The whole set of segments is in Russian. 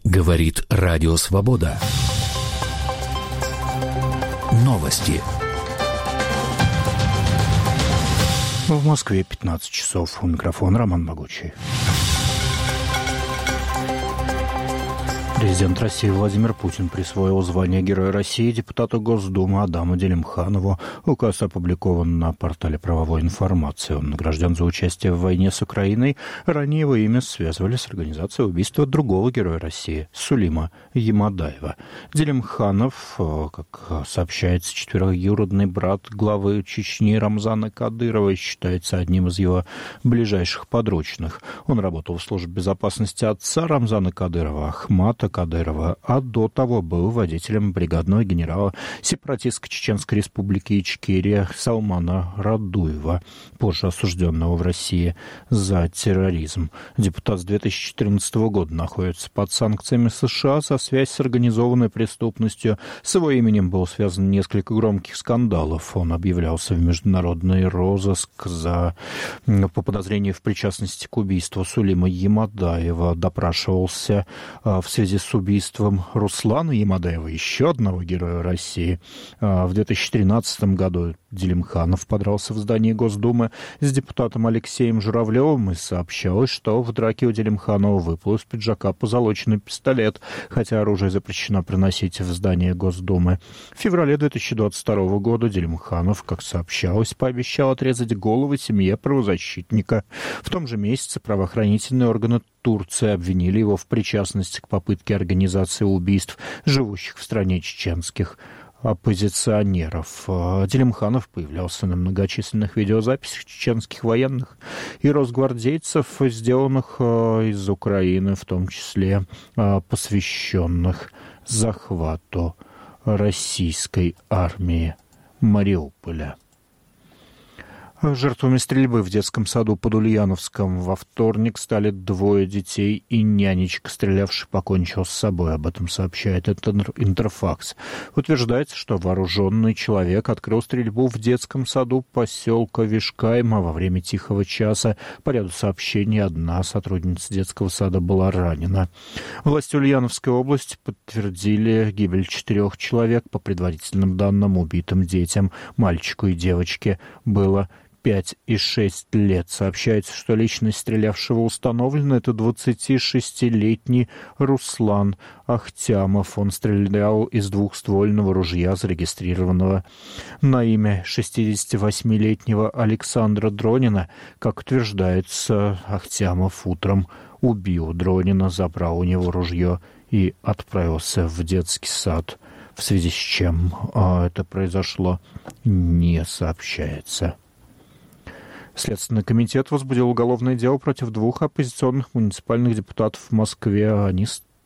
Говорит Радио Свобода. Новости. В Москве 15 часов. У микрофона Роман Могучий. Президент России Владимир Путин присвоил звание Героя России депутату Госдумы Адаму Делимханову. Указ опубликован на портале правовой информации. Он награжден за участие в войне с Украиной. Ранее его имя связывали с организацией убийства другого Героя России, Сулима Ямадаева. Делимханов, как сообщается, четвероюродный брат главы Чечни Рамзана Кадырова, считается одним из его ближайших подручных. Он работал в службе безопасности отца Рамзана Кадырова, Ахмата Кадырова, а до того был водителем бригадного генерала сепаратистской Чеченской республики Ичкерия Салмана Радуева, позже осужденного в России за терроризм. Депутат с 2014 года находится под санкциями США за связь с организованной преступностью. С его именем было связано несколько громких скандалов. Он объявлялся в международный розыск по подозрению в причастности к убийству Сулима Ямадаева, допрашивался в связи с убийством Руслана Ямадаева, еще одного героя России. В 2013 году Делимханов подрался в здании Госдумы с депутатом Алексеем Журавлевым, и сообщалось, что в драке у Делимханова выпал из пиджака позолоченный пистолет, хотя оружие запрещено приносить в здание Госдумы. В феврале 2022 года Делимханов, как сообщалось, пообещал отрезать головы семье правозащитника. В том же месяце правоохранительные органы Турции обвинили его в причастности к попытке организации убийств живущих в стране чеченских оппозиционеров. Делимханов появлялся на многочисленных видеозаписях чеченских военных и росгвардейцев, сделанных из Украины, в том числе посвященных захвату российской армии Мариуполя. Жертвами стрельбы в детском саду под Ульяновском во вторник стали двое детей, и нянечка, стрелявший, покончил с собой. Об этом сообщает Интерфакс. Утверждается, что вооруженный человек открыл стрельбу в детском саду поселка Вишкайма во время тихого часа. По ряду сообщений одна сотрудница детского сада была ранена. Власти Ульяновской области подтвердили гибель 4 человек. По предварительным данным, убитым детям, мальчику и девочке, было 5 и 6 лет. Сообщается, что личность стрелявшего установлена. Это 26-летний Руслан Ахтямов. Он стрелял из двухствольного ружья, зарегистрированного на имя 68-летнего Александра Дронина. Как утверждается, Ахтямов утром убил Дронина, забрал у него ружье и отправился в детский сад. В связи с чем это произошло, не сообщается. Следственный комитет возбудил уголовное дело против 2 оппозиционных муниципальных депутатов в Москве. Они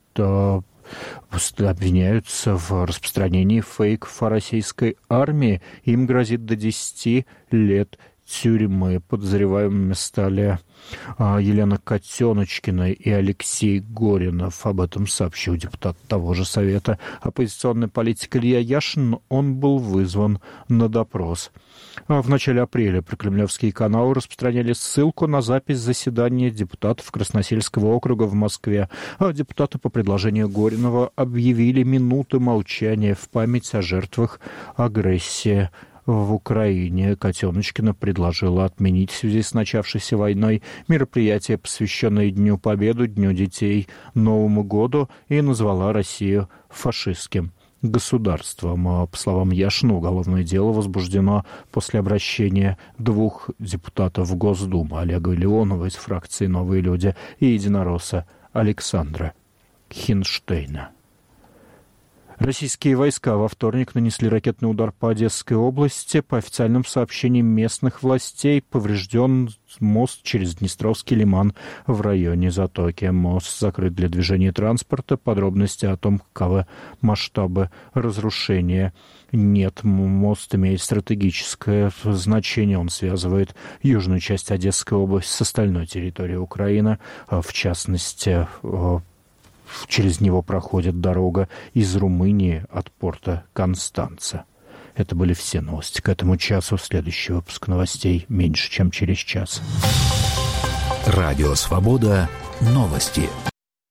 обвиняются в распространении фейков о российской армии. Им грозит до 10 лет тюрьмы. Подозреваемыми стали Елена Котеночкина и Алексей Горинов. Об этом сообщил депутат того же совета. Оппозиционный политик Илья Яшин, он был вызван на допрос. В начале апреля прокремлевские каналы распространяли ссылку на запись заседания депутатов Красносельского округа в Москве. Депутаты по предложению Горинова объявили минуты молчания в память о жертвах агрессии в Украине. Котеночкина предложила отменить в связи с начавшейся войной мероприятия, посвященные Дню Победы, Дню детей, Новому году, и назвала Россию фашистским государством. По словам Яшина, уголовное дело возбуждено после обращения 2 депутатов в Госдуму: Олега Леонова из фракции «Новые люди» и единоросса Александра Хинштейна. Российские войска во вторник нанесли ракетный удар по Одесской области. По официальным сообщениям местных властей, поврежден мост через Днестровский лиман в районе Затоки. Мост закрыт для движения транспорта. Подробности о том, каковы масштабы разрушения, нет. Мост имеет стратегическое значение. Он связывает южную часть Одесской области с остальной территорией Украины. В частности, через него проходит дорога из Румынии от порта Констанца. Это были все новости к этому часу. Следующий выпуск новостей меньше, чем через час. Радио Свобода. Новости.